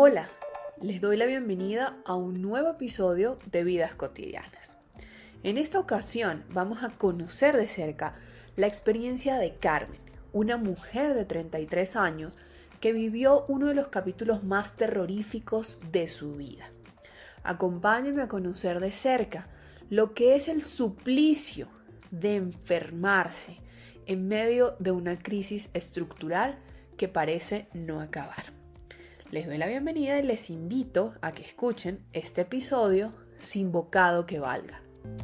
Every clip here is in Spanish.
Hola, les doy la bienvenida a un nuevo episodio de Vidas Cotidianas. En esta ocasión vamos a conocer de cerca la experiencia de Carmen, una mujer de 33 años que vivió uno de los capítulos más terroríficos de su vida. Acompáñenme a conocer de cerca lo que es el suplicio de enfermarse en medio de una crisis estructural que parece no acabar. Les doy la bienvenida y les invito a que escuchen este episodio sin bocado que valga.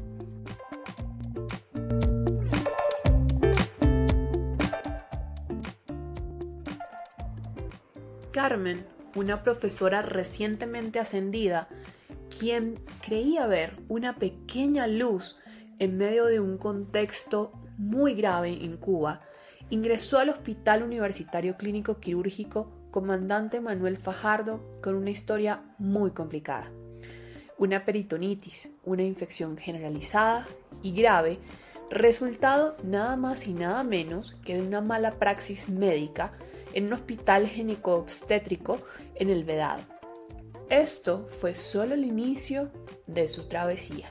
Carmen, una profesora recientemente ascendida, quien creía ver una pequeña luz en medio de un contexto muy grave en Cuba, ingresó al Hospital Universitario Clínico Quirúrgico Comandante Manuel Fajardo con una historia muy complicada. Una peritonitis, una infección generalizada y grave, resultado nada más y nada menos que de una mala praxis médica en un hospital gineco-obstétrico en El Vedado. Esto fue solo el inicio de su travesía.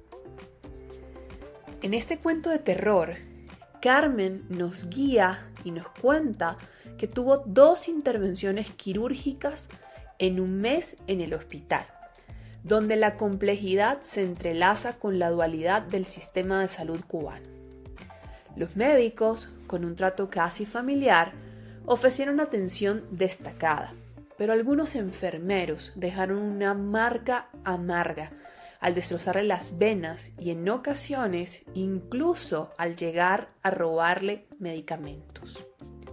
En este cuento de terror, Carmen nos guía y nos cuenta que tuvo 2 intervenciones quirúrgicas en un mes en el hospital, donde la complejidad se entrelaza con la dualidad del sistema de salud cubano. Los médicos, con un trato casi familiar, ofrecieron atención destacada, pero algunos enfermeros dejaron una marca amarga al destrozarle las venas y en ocasiones incluso al llegar a robarle medicamentos.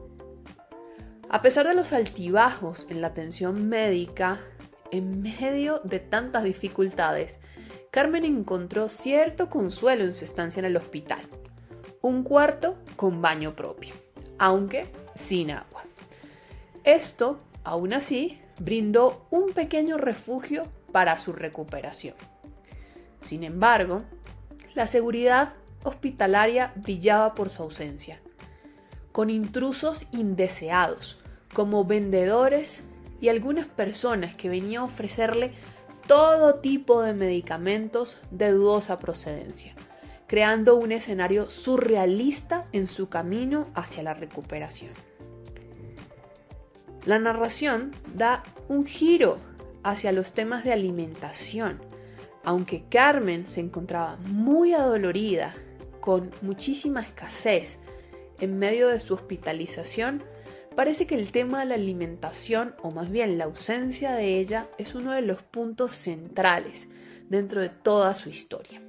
A pesar de los altibajos en la atención médica, en medio de tantas dificultades, Carmen encontró cierto consuelo en su estancia en el hospital. Un cuarto con baño propio, aunque sin agua. Esto, aún así, brindó un pequeño refugio para su recuperación. Sin embargo, la seguridad hospitalaria brillaba por su ausencia, con intrusos indeseados, como vendedores y algunas personas que venían a ofrecerle todo tipo de medicamentos de dudosa procedencia, creando un escenario surrealista en su camino hacia la recuperación. La narración da un giro hacia los temas de alimentación, aunque Carmen se encontraba muy adolorida, con muchísima escasez en medio de su hospitalización, parece que el tema de la alimentación, o más bien la ausencia de ella, es uno de los puntos centrales dentro de toda su historia.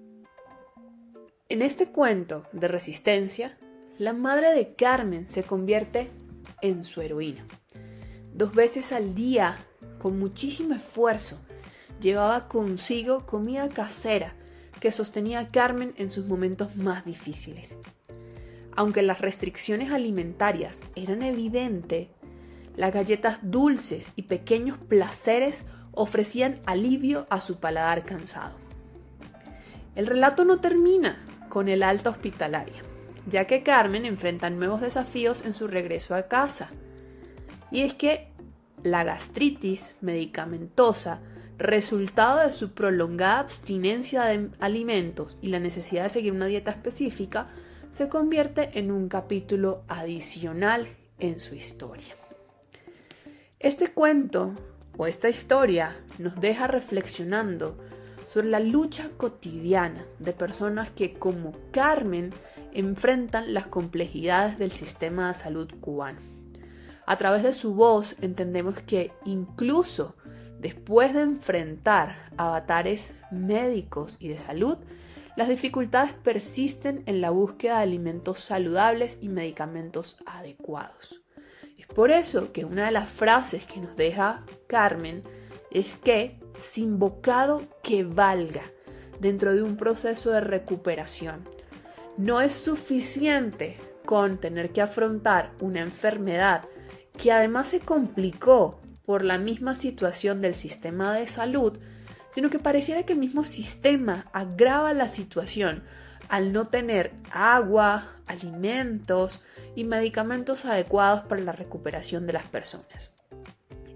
En este cuento de resistencia, la madre de Carmen se convierte en su heroína. 2 veces al día, con muchísimo esfuerzo, llevaba consigo comida casera que sostenía a Carmen en sus momentos más difíciles. Aunque las restricciones alimentarias eran evidentes, las galletas dulces y pequeños placeres ofrecían alivio a su paladar cansado. El relato no termina con el alta hospitalaria, ya que Carmen enfrenta nuevos desafíos en su regreso a casa. Y es que la gastritis medicamentosa, resultado de su prolongada abstinencia de alimentos y la necesidad de seguir una dieta específica, se convierte en un capítulo adicional en su historia. Este cuento o esta historia nos deja reflexionando sobre la lucha cotidiana de personas que, como Carmen, enfrentan las complejidades del sistema de salud cubano. A través de su voz entendemos que incluso después de enfrentar avatares médicos y de salud, las dificultades persisten en la búsqueda de alimentos saludables y medicamentos adecuados. Es por eso que una de las frases que nos deja Carmen es que, sin bocado que valga, dentro de un proceso de recuperación, no es suficiente con tener que afrontar una enfermedad que además se complicó por la misma situación del sistema de salud, sino que pareciera que el mismo sistema agrava la situación al no tener agua, alimentos y medicamentos adecuados para la recuperación de las personas.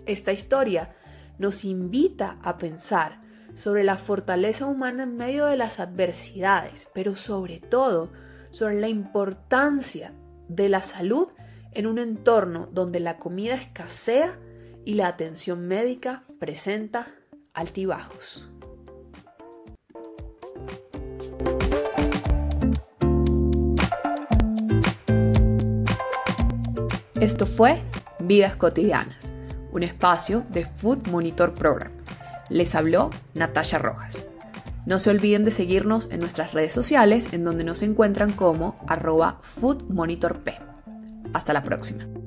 Esta historia nos invita a pensar sobre la fortaleza humana en medio de las adversidades, pero sobre todo sobre la importancia de la salud en un entorno donde la comida escasea y la atención médica presenta altibajos. Esto fue Vidas Cotidianas, un espacio de Food Monitor Program. Les habló Natalia Rojas. No se olviden de seguirnos en nuestras redes sociales, en donde nos encuentran como @foodmonitorp. Hasta la próxima.